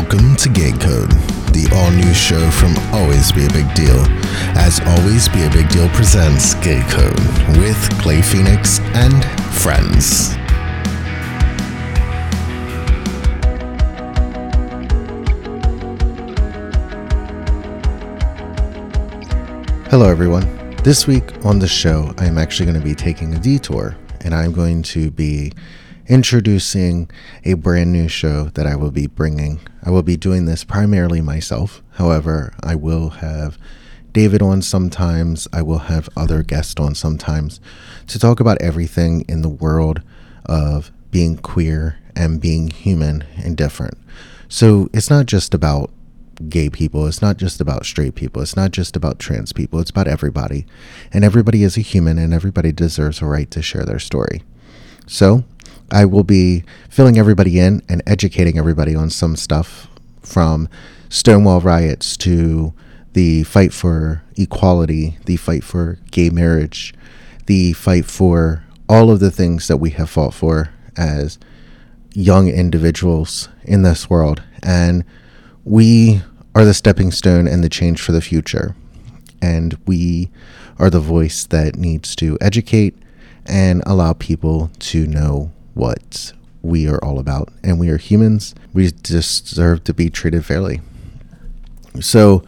Welcome to Gay Code, the all-new show from Always Be a Big Deal, as Always Be a Big Deal presents Gay Code with Clay Phoenix and friends. Hello everyone. This week on the show, I'm actually going to be taking a detour, and I'm going to be introducing a brand new show that I will be bringing. I will be doing this primarily myself. However, I will have David on sometimes. I will have other guests on sometimes to talk about everything in the world of being queer and being human and different. So it's not just about gay people. It's not just about straight people. It's not just about trans people. It's about everybody. And everybody is a human, and everybody deserves a right to share their story. So I will be filling everybody in and educating everybody on some stuff, from Stonewall riots to the fight for equality, the fight for gay marriage, the fight for all of the things that we have fought for as young individuals in this world. And we are the stepping stone and the change for the future. And we are the voice that needs to educate and allow people to know what we are all about. And we are humans. We deserve to be treated fairly. So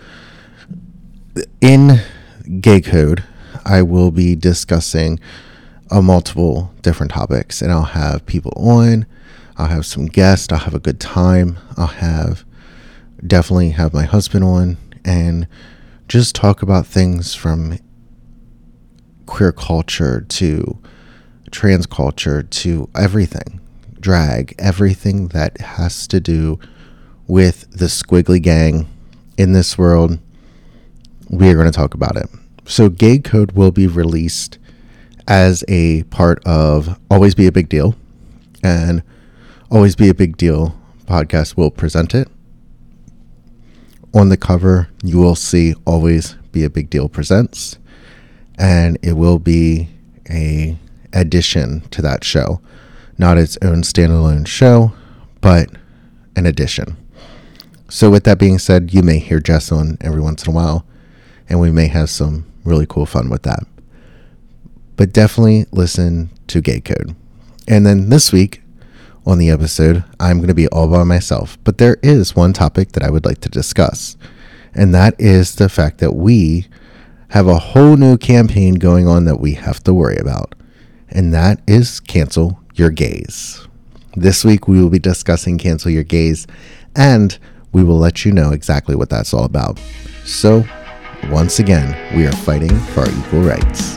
in Gay Code, I will be discussing multiple different topics, and I'll have people on. I'll have some guests. I'll have a good time. I'll definitely have my husband on and just talk about things from queer culture to trans culture to everything, drag, everything that has to do with the squiggly gang in this world. We are going to talk about it. So Gay Code will be released as a part of Always Be a Big Deal, and Always Be a Big Deal podcast will present it. On the cover, you will see Always Be a Big Deal presents, and it will be a addition to that show, not its own standalone show, but an addition. So with that being said, you may hear Jess on every once in a while, and we may have some really cool fun with that. But definitely listen to Gay Code. And then this week on the episode, I'm going to be all by myself, but there is one topic that I would like to discuss, and that is the fact that we have a whole new campaign going on that we have to worry about. And that is Cancel Your Gays. This week we will be discussing Cancel Your Gays, and we will let you know exactly what that's all about. So, once again, we are fighting for our equal rights.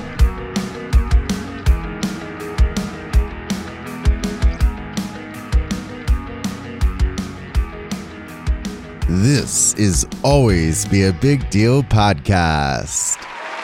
This is Always Be a Big Deal podcast.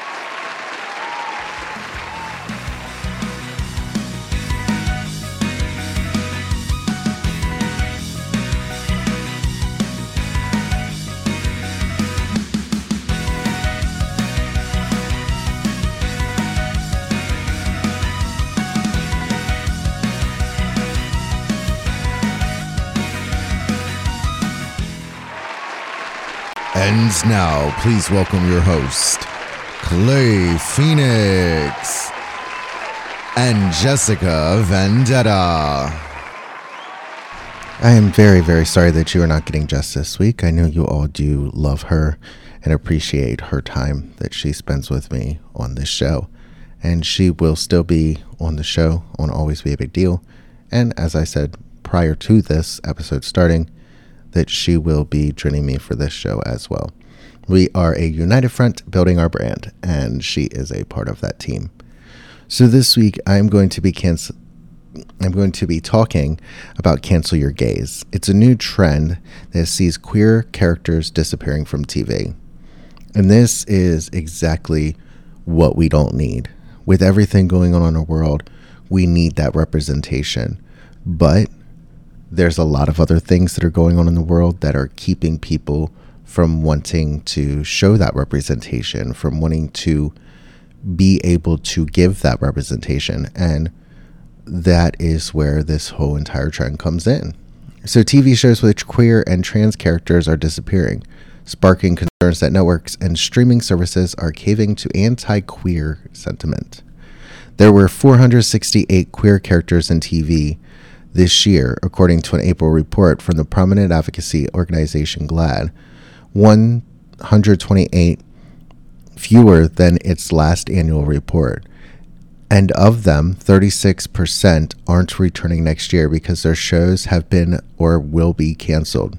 And now, please welcome your host, Clay Phoenix and Jessica Vendetta. I am very, very sorry that you are not getting Jess this week. I know you all do love her and appreciate her time that she spends with me on this show. And she will still be on the show on Always Be a Big Deal. And as I said prior to this episode starting, that she will be joining me for this show as well. We are a united front building our brand, and she is a part of that team. So this week I'm going to be talking about Cancel Your Gays. It's a new trend that sees queer characters disappearing from TV. And this is exactly what we don't need. With everything going on in the world, we need that representation. But there's a lot of other things that are going on in the world that are keeping people from wanting to show that representation, from wanting to be able to give that representation. And that is where this whole entire trend comes in. So TV shows with queer and trans characters are disappearing, sparking concerns that networks and streaming services are caving to anti-queer sentiment. There were 468 queer characters in TV this year, according to an April report from the prominent advocacy organization GLAAD, 128 fewer than its last annual report. And of them, 36% aren't returning next year because their shows have been or will be canceled.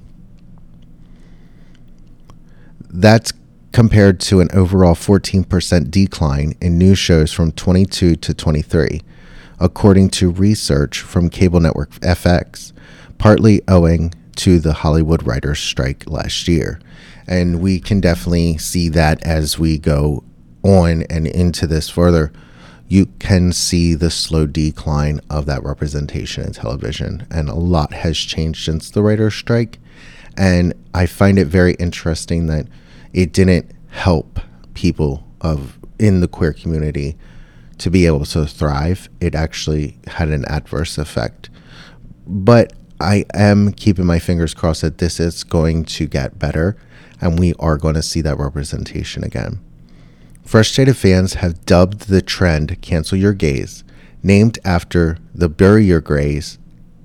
That's compared to an overall 14% decline in new shows from 22 to 23, according to research from cable network FX, partly owing to the Hollywood writers' strike last year. And we can definitely see that as we go on and into this further. You can see the slow decline of that representation in television, and a lot has changed since the writers' strike. And I find it very interesting that it didn't help people in the queer community to be able to thrive. It actually had an adverse effect. But I am keeping my fingers crossed that this is going to get better, and we are going to see that representation again. Frustrated fans have dubbed the trend "Cancel Your Gays," named after the bury your gays,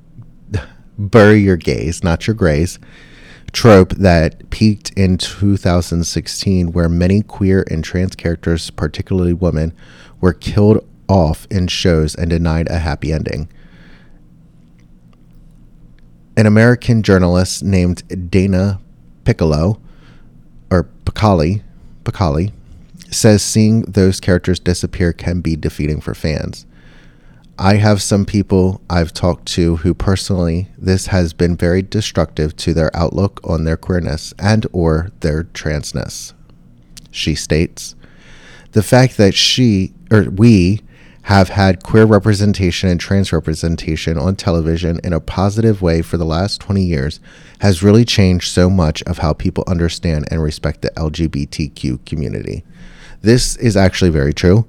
not your grays, trope that peaked in 2016, where many queer and trans characters, particularly women, were killed off in shows and denied a happy ending. An American journalist named Dana Piccoli says seeing those characters disappear can be defeating for fans. I have some people I've talked to who personally, this has been very destructive to their outlook on their queerness and or their transness. She states, the fact that we have had queer representation and trans representation on television in a positive way for the last 20 years has really changed so much of how people understand and respect the LGBTQ community. This is actually very true.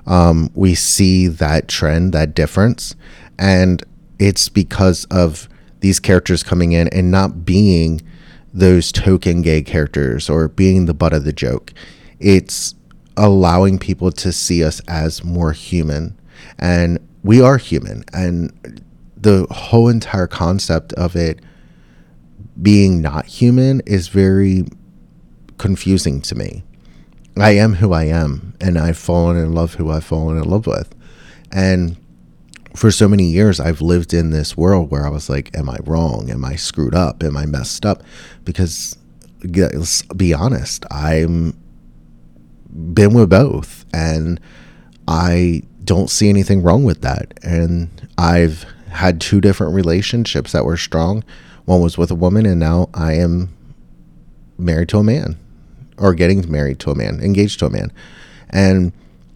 We see that trend, that difference, and it's because of these characters coming in and not being those token gay characters or being the butt of the joke. It's allowing people to see us as more human, and we are human, and the whole entire concept of it being not human is very confusing to me. I am who I am, and I've fallen in love who I've fallen in love with. And for so many years, I've lived in this world where I was like, am I wrong? Am I screwed up? Am I messed up? Because let's be honest, I'm been with both, and I don't see anything wrong with that. And I've had 2 different relationships that were strong. One was with a woman, and now I am married to a man, or getting married to a man, engaged to a man. And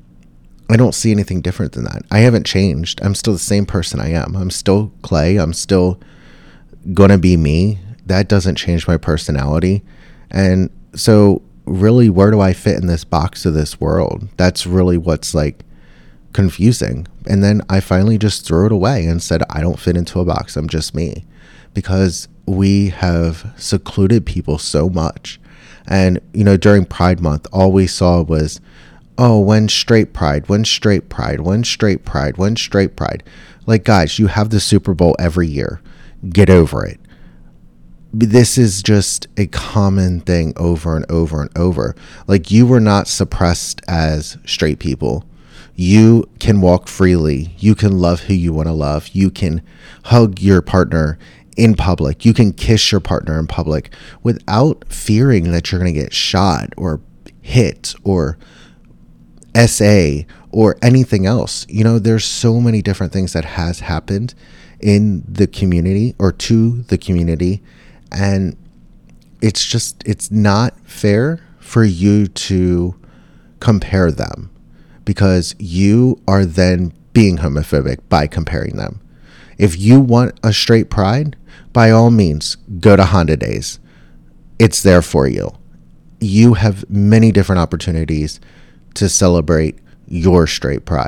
I don't see anything different than that. I haven't changed. I'm still the same person I am. I'm still Clay. I'm still going to be me. That doesn't change my personality. And so really, where do I fit in this box of this world? That's really what's like confusing. And then I finally just threw it away and said, I don't fit into a box. I'm just me. Because we have secluded people so much. And, during Pride Month, all we saw was, oh, when straight pride, when straight pride, when straight pride, when straight pride. Like, guys, you have the Super Bowl every year. Get over it. This is just a common thing over and over and over. Like, you were not suppressed as straight people. You can walk freely. You can love who you want to love. You can hug your partner in public. You can kiss your partner in public without fearing that you're going to get shot or hit or SA or anything else. There's so many different things that has happened in the community or to the community. And it's not fair for you to compare them, because you are then being homophobic by comparing them. If you want a straight pride, by all means, go to Honda Days. It's there for you. You have many different opportunities to celebrate your straight pride.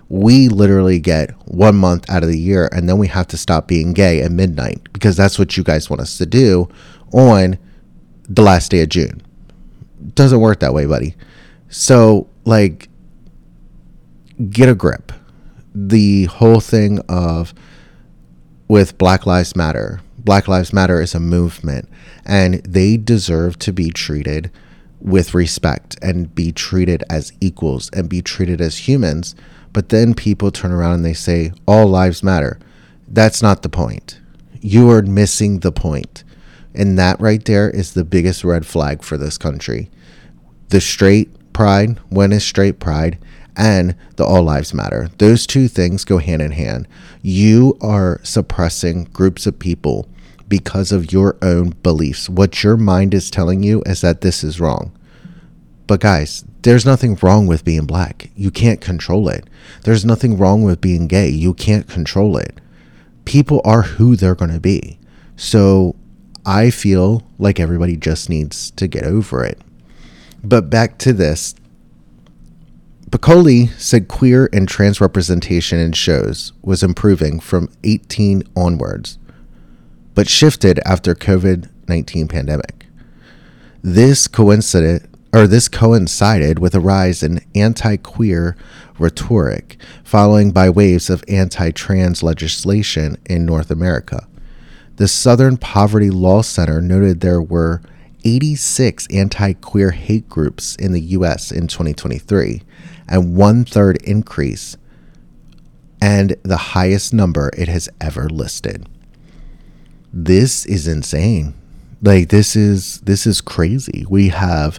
We literally get 1 month out of the year, and then we have to stop being gay at midnight because that's what you guys want us to do on the last day of June. Doesn't work that way, buddy. So, like, get a grip. The whole thing of with Black Lives Matter. Black Lives Matter is a movement, and they deserve to be treated with respect and be treated as equals and be treated as humans. But then people turn around and they say, all lives matter. That's not the point. You are missing the point. And that right there is the biggest red flag for this country. The straight pride, when is straight pride, and the all lives matter. Those two things go hand in hand. You are suppressing groups of people because of your own beliefs. What your mind is telling you is that this is wrong. But guys, there's nothing wrong with being black. You can't control it. There's nothing wrong with being gay. You can't control it. People are who they're going to be. So I feel like everybody just needs to get over it. But back to this. Piccoli said queer and trans representation in shows was improving from 18 onwards, but shifted after COVID-19 pandemic. This coincided with a rise in anti-queer rhetoric, following by waves of anti-trans legislation in North America. The Southern Poverty Law Center noted there were 86 anti-queer hate groups in the U.S. in 2023, and 1/3 increase, and the highest number it has ever listed. This is insane. Like, this is crazy. We have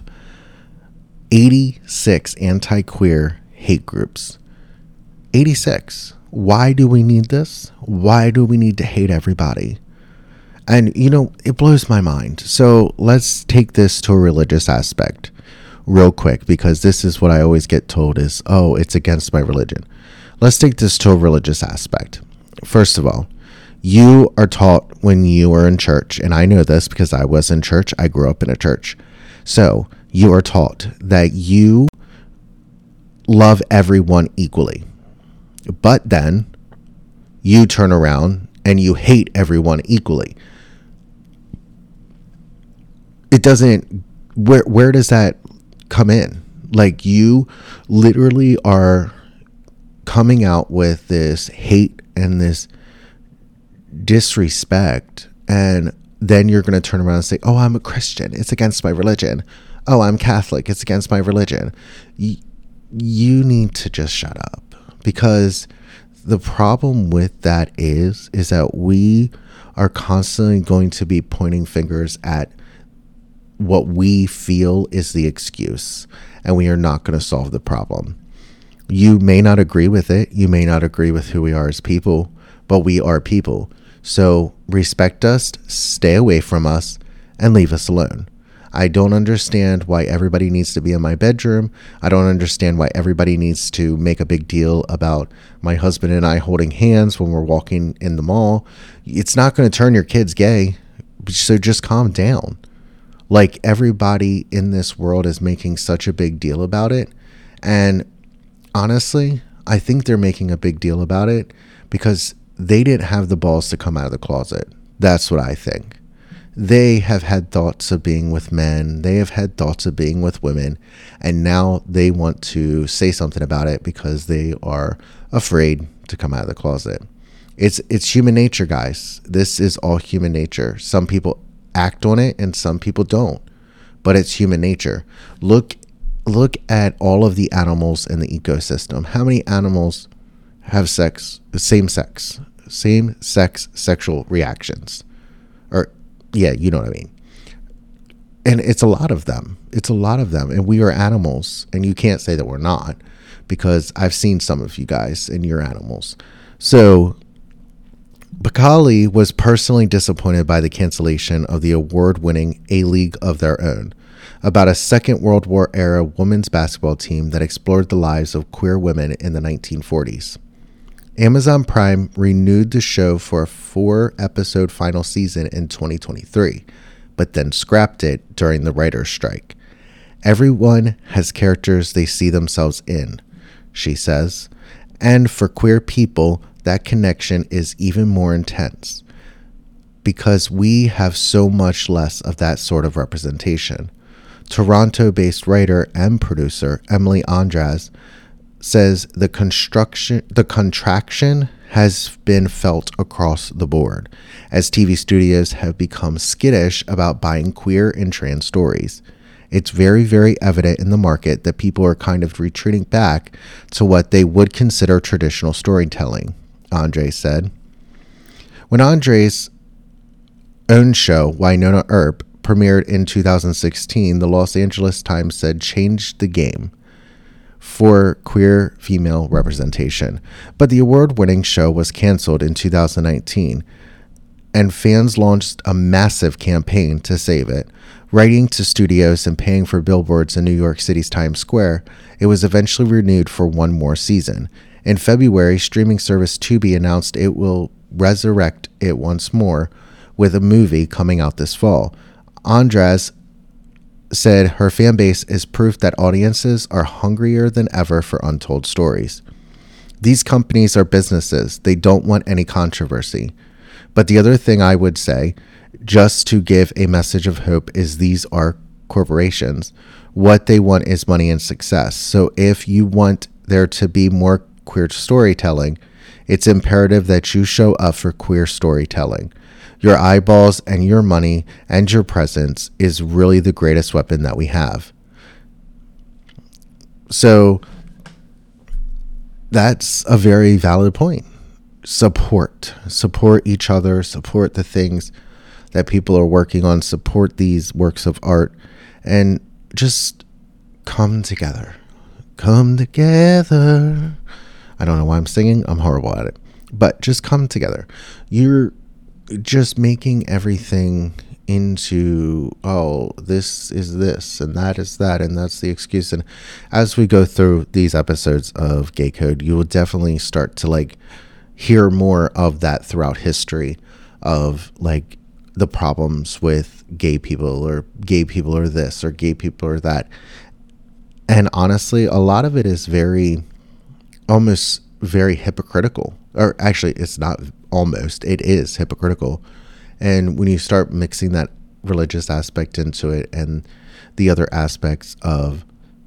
86 anti-queer hate groups. 86. Why do we need this? Why do we need to hate everybody? And, you know, it blows my mind. So let's take this to a religious aspect real quick, because this is what I always get told is, oh, it's against my religion. Let's take this to a religious aspect. First of all, you are taught when you are in church, and I know this because I was in church. I grew up in a church. So you are taught that you love everyone equally. But then you turn around and you hate everyone equally. It doesn't, where does that come in? Like, you literally are coming out with this hate and this disrespect, and then you're going to turn around and say, oh, I'm a Christian, it's against my religion. Oh, I'm Catholic, it's against my religion. You need to just shut up, because the problem with that is that we are constantly going to be pointing fingers at what we feel is the excuse, and we are not going to solve the problem. You may not agree with it. You may not agree with who we are as people, but we are people. So respect us, stay away from us, and leave us alone. I don't understand why everybody needs to be in my bedroom. I don't understand why everybody needs to make a big deal about my husband and I holding hands when we're walking in the mall. It's not going to turn your kids gay, so just calm down. Like, everybody in this world is making such a big deal about it. And honestly, I think they're making a big deal about it because they didn't have the balls to come out of the closet. That's what I think. They have had thoughts of being with men. They have had thoughts of being with women. And now they want to say something about it because they are afraid to come out of the closet. It's human nature, guys. This is all human nature. Some people act on it and some people don't, but it's human nature. Look at all of the animals in the ecosystem. How many animals have same sex sexual reactions? Or, yeah, you know what I mean. And it's a lot of them. And we are animals, and you can't say that we're not, because I've seen some of you guys and you're animals. So Piccoli was personally disappointed by the cancellation of the award-winning A League of Their Own, about a Second World War era women's basketball team that explored the lives of queer women in the 1940s. Amazon Prime renewed the show for a 4-episode final season in 2023, but then scrapped it during the writer's strike. Everyone has characters they see themselves in, she says, And for queer people, that connection is even more intense because we have so much less of that sort of representation. Toronto-based writer and producer Emily Andras says the contraction has been felt across the board as TV studios have become skittish about buying queer and trans stories. It's very, very evident in the market that people are kind of retreating back to what they would consider traditional storytelling, Andre said. When Andre's own show, Wynonna Earp, premiered in 2016, the Los Angeles Times said changed the game for queer female representation. But the award-winning show was canceled in 2019, and fans launched a massive campaign to save it. Writing to studios and paying for billboards in New York City's Times Square, it was eventually renewed for one more season. In February, streaming service Tubi announced it will resurrect it once more with a movie coming out this fall. Andras said her fan base is proof that audiences are hungrier than ever for untold stories. These companies are businesses. They don't want any controversy. But the other thing I would say, just to give a message of hope, is these are corporations. What they want is money and success. So if you want there to be more queer storytelling, it's imperative that you show up for queer storytelling. Your eyeballs and your money and your presence is really the greatest weapon that we have. So that's a very valid point. Support each other, support the things that people are working on, support these works of art, and just come together. Come together. I don't know why I'm singing. I'm horrible at it. But just come together. You're just making everything into, oh, this is this and that is that, and that's the excuse. And as we go through these episodes of Gay Code, you will definitely start to hear more of that throughout history of the problems with gay people, or gay people are this, or gay people are that. And honestly, a lot of it is almost very hypocritical. Or actually, it's not almost, it is hypocritical. And when you start mixing that religious aspect into it and the other aspects of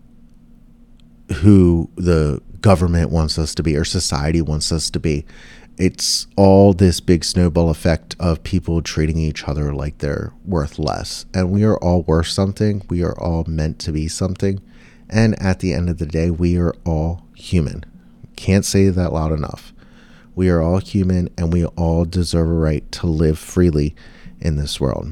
who the government wants us to be or society wants us to be, it's all this big snowball effect of people treating each other like they're worth less. And we are all worth something. We are all meant to be something. And at the end of the day, we are all human. Can't say that loud enough. We are all human, and we all deserve a right to live freely in this world.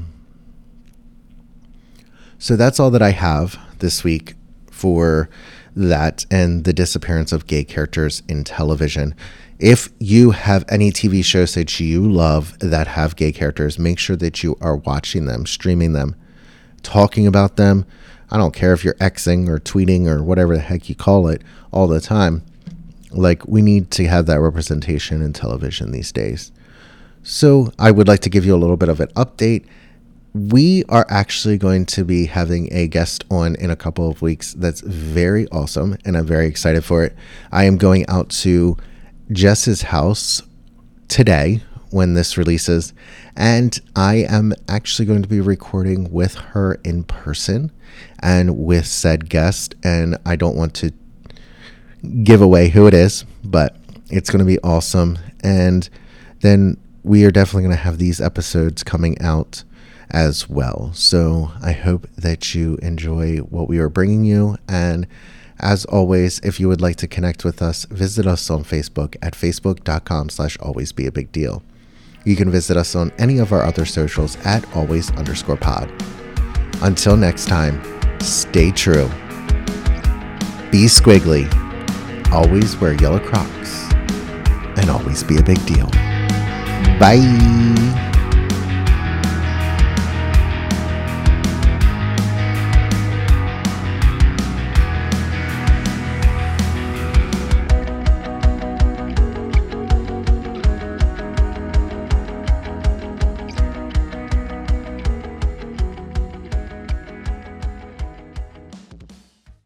So that's all that I have this week for that and the disappearance of gay characters in television. If you have any TV shows that you love that have gay characters, make sure that you are watching them, streaming them, talking about them. I don't care if you're Xing or tweeting or whatever the heck you call it all the time. We need to have that representation in television these days. So I would like to give you a little bit of an update. We are actually going to be having a guest on in a couple of weeks that's very awesome, and I'm very excited for it. I am going out to Jess's house today when this releases, and I am actually going to be recording with her in person and with said guest, and I don't want to give away who it is, but it's going to be awesome. And then we are definitely going to have these episodes coming out as well. So I hope that you enjoy what we are bringing you. And as always, if you would like to connect with us, visit us on Facebook at facebook.com/alwaysbeabigdeal. You can visit us on any of our other socials at always_pod. Until next time, stay true, be squiggly, always wear yellow Crocs, and always be a big deal. Bye.